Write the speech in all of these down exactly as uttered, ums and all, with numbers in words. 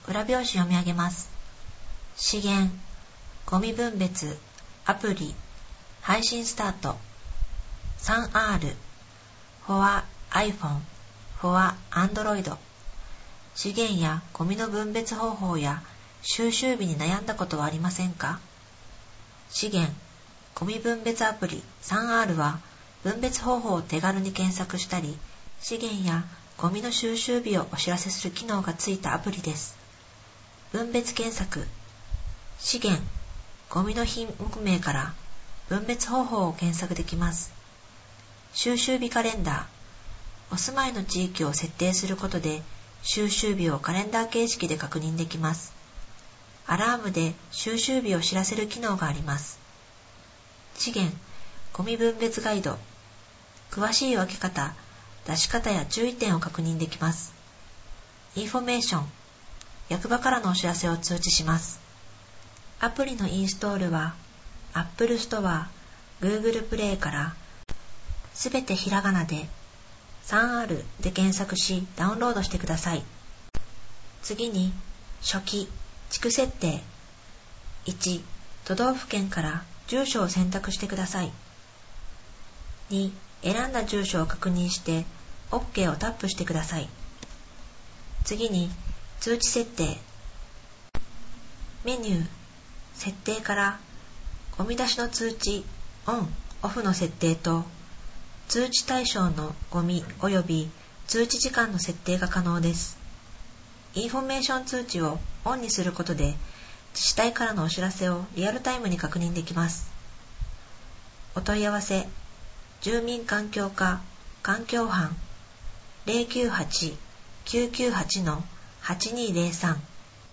裏表紙読み上げます。資源、ゴミ分別、アプリ、配信スタート。 スリーアール for iPhone for Android。 資源やゴミの分別方法や収集日に悩んだことはありませんか？資源、ゴミ分別アプリ スリーアール は分別方法を手軽に検索したり、資源やゴミの収集日をお知らせする機能がついたアプリです。分別検索、資源、ゴミの品目名から分別方法を検索できます。収集日カレンダー、お住まいの地域を設定することで収集日をカレンダー形式で確認できます。アラームで収集日を知らせる機能があります。資源、ゴミ分別ガイド、詳しい分け方、出し方や注意点を確認できます。インフォメーション、役場からのお知らせを通知します。アプリのインストールは Apple Store、Google Play からすべてひらがなで スリーアール で検索しダウンロードしてください。次に初期、地区設定。いち、都道府県から住所を選択してください。に、選んだ住所を確認して OK をタップしてください。次に通知設定。メニュー、設定からゴミ出しの通知オン・オフの設定と通知対象のゴミ及び通知時間の設定が可能です。インフォメーション通知をオンにすることで自治体からのお知らせをリアルタイムに確認できます。お問い合わせ、住民環境課環境班 ゼロきゅうはち きゅうきゅうはち はちにーゼロさん。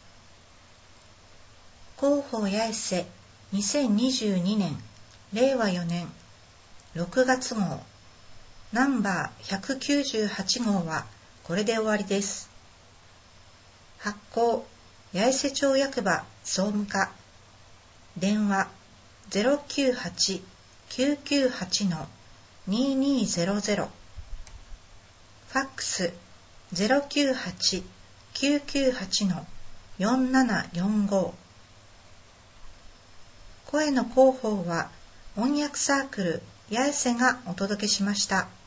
広報八重瀬にせんにじゅうにねんれいわよねんろくがつ号ナンバーひゃくきゅうじゅうはち号はこれで終わりです。発行八重瀬町役場総務課、電話 ゼロきゅうはち きゅうきゅうはち にーにーゼロゼロ、ファックス ゼロきゅうはち きゅうきゅうはち よんななよんご。声の広報は音訳サークル八重瀬がお届けしました。